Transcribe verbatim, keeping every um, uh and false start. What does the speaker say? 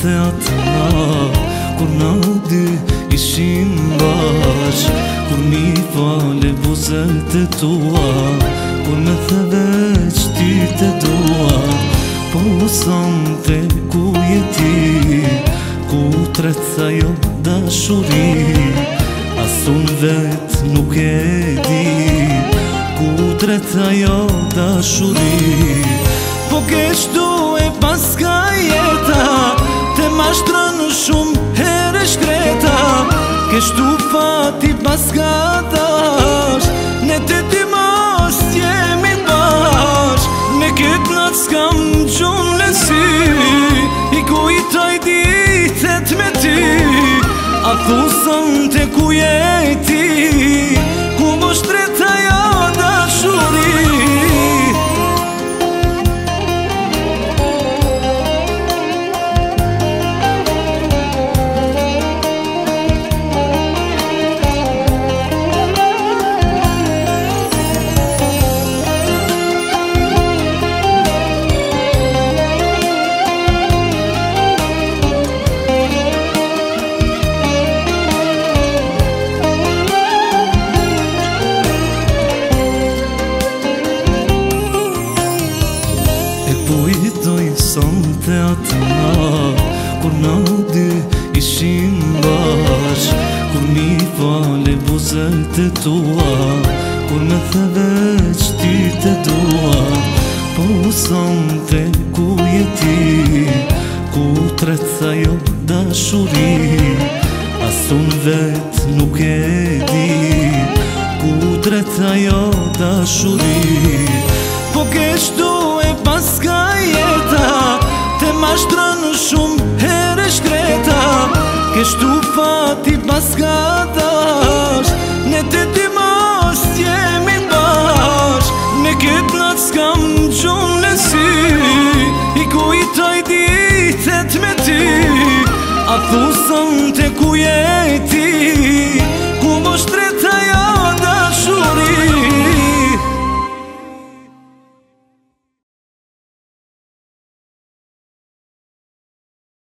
të atëna kur na dy ishim bashk, kur mi fale buzët e tua, kur me theve që ty të dua. Po sante ku jeti, ku treca jo dashuri, asun vet nuk e di, ku treca jo dashuri. Po keshtu e paska jeta, te mashtrën shumë herë shkreta, keshtu fati paska dash, ne të dy mos jemi bash. Me këtë natë s'kam gjunë lesi, i kujtoj ditet me ty, a thusën të ku jeti, ku më shtreta jo dashuri. Kujtoj sante atëna kur na dy ishim bashk, kur mi fale buzët e tua, kur me theve që ty të dua. Po sante ku jeti, ku treca jo dashuri, asun vet nuk e di, ku treca jo dashuri. Po keshtu e paska jeta, te mashtrën shumë herë shkreta, keshtu fati paska dash, ne të dy mos jemi bash. Me këtë natë s'kam gjunë lesi, i kujtoj ditet me ty, a thusën të ku jeti, ku më shtreta